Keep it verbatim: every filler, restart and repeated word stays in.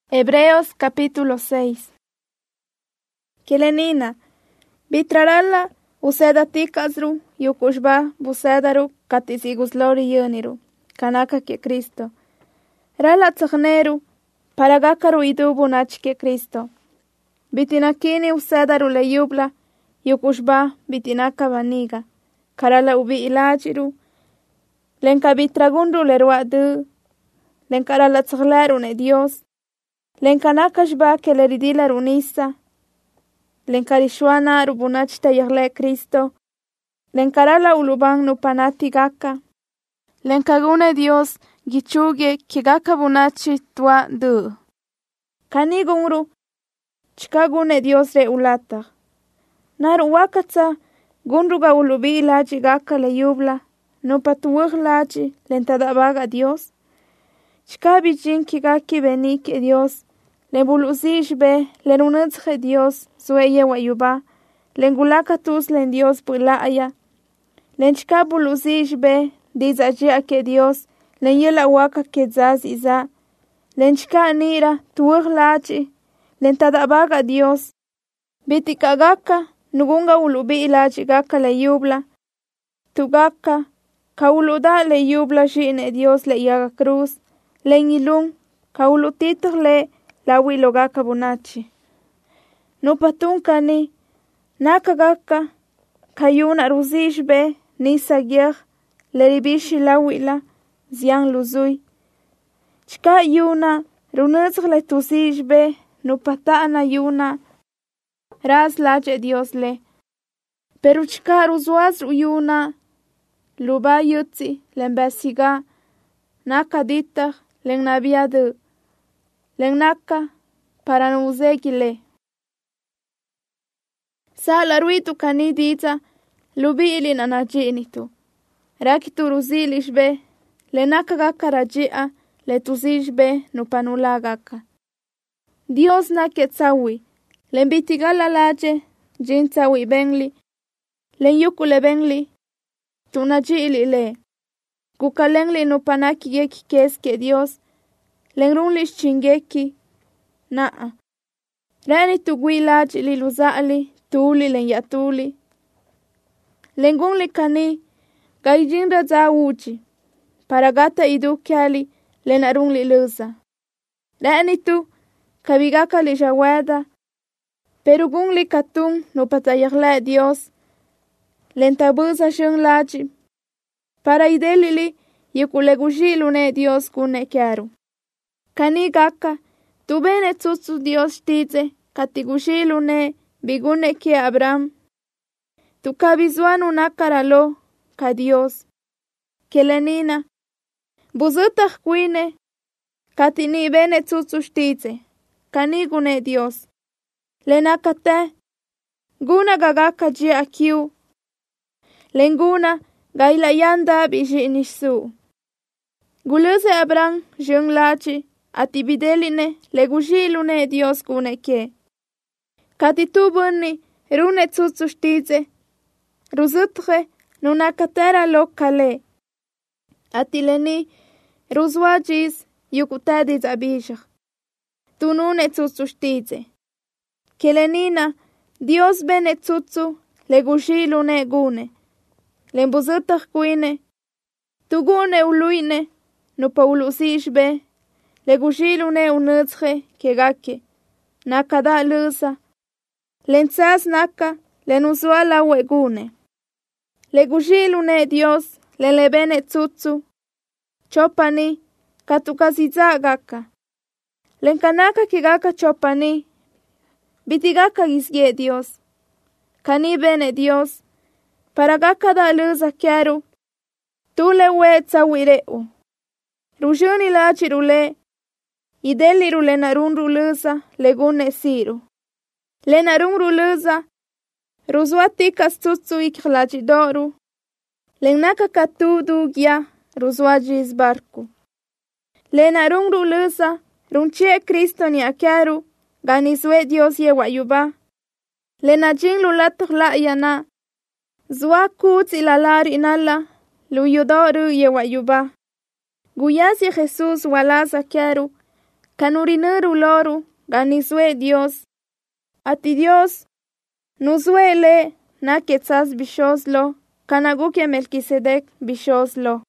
Hebreos capítulo seis. Kelenina, bitraralla useda tikasru yukushba busedaru katisigoslori yuniru, kanaka ke Cristo. Rala tsagneru, paragakaru idubu nachke Cristo. Bitinakini usedaru le yubla, yukushba bitinaka vaniga, karala ubi ilajiru, lenka bitragunru le ruadu, lenkarala tsagleru ne Dios, lenkanakashba ke le ridila runisa, lenkarishwana rubunachta yagle Cristo, lenkarala ulubang no panati gaka, lenkagune Dios gichuge kigaka bunachi tua du. Kanigungru chikagune Dios re ulata. Naru wakatsa gunruga ulubi ilaji gaka le yubla, no patuwag laji lentadabaga Dios. Chikabi jin kigaki benike Dios, le buluzish be, le runazge Dios, zueye wayuba, lengulaka tus len Dios pulaaya, len chika buluzish be, dizajia ke Dios, len yela waka ke zaziza, len chika nira, tuwag laji, len tadabaga Dios, bitikagaka, nugunga ulubi ilaji gaka le yubla, tugaka, kauluda le yubla jine Dios le yaga cruz, len ilung, kaulutitos le lawi logaka bunachi. No patunka ni, nakagaka, kayuna ruzish be, ni sagyag, le ribishi lawila, ziang luzui. Chika yuna, runazg le tuzish be, no patana yuna, raz laje Dios le. Pero chika ruzuaz yuna, luba yutzi, lembesiga, nakadita, len nabiadu, len naka, para nuzegile. Sa la ruitu kanidita, lubi ili nanajinitu. Rakitu ruzilish be, le naka gaka rajia, le tuzish be, no panula gaka. Dios na ketsawi, len bitigala laje, jintawi bengli, len yukule bengli, tunajili le. Kukalengli no panaki geki keske Dios, lengrunglish chingeki, naa. Rani tugui laji li luzali, tuli len yatuli. Lengungli kani, gaijinda za uji, paragata idukiali, len arungli luza. Rani tu, kabigaka li jaweda, perugungli katung no patayagla Dios, len tabuza shung laji, para idelili yukulegujilu ne Dios kune kiaru. Kani gaka, tu bene tsutsu Dios tize, katigujilu ne bigune ki Abraham. Tu kabizuanu nakaralo, ka Dios. Kelenina, buzutah kuine, katini bene tsutsu tize, kani gune Dios. Lenakate, guna gagaka ji akiu, lenguna, gaila yanda biji nissu. Guluse Abraham jung lachi, atibideline legujilune Dios kune ke. Katitubuni rune tsutsustize, ruzutre nunakatera lokale. Atileni ruzwajis yukutadis abijah. Tunune tsutsustize. Kelenina Dios bene tsutsu legujilune gune. Lembuzutah kuine, tugune uluine, no paulusish be, legujilune unutzge kegake, nakada lusa, lenzas naka, lenuzuala wegune. Legujilune Dios, lelebene tsutsu, chopani, katukaziza gaka. Lenkanaka kegaka chopani, bitigaka gizye Dios, kani bene Dios, para gakada luza kiaru, tule we tsawireu. Rujuni lachi rule, ideli rule narun ruluza, legune siru. Le narun ruluza, ruzwatikas tutsu ikhlachi doru, lenaka katudu gya, ruzwajis barku. Le narun ruluza, runchie Kristo ni akiaru, ganizwe Dios ye wayuba. Le najin lulatuk la yana, zwa kutz ilalari inala, luyudoru ye wayuba. Guyasi Jesus walaza kiaru, Kanurineru loru ganizue Dios. Ati Dios nuzuele na quetzas bishoslo, kanagukia Melquisedec bishoslo.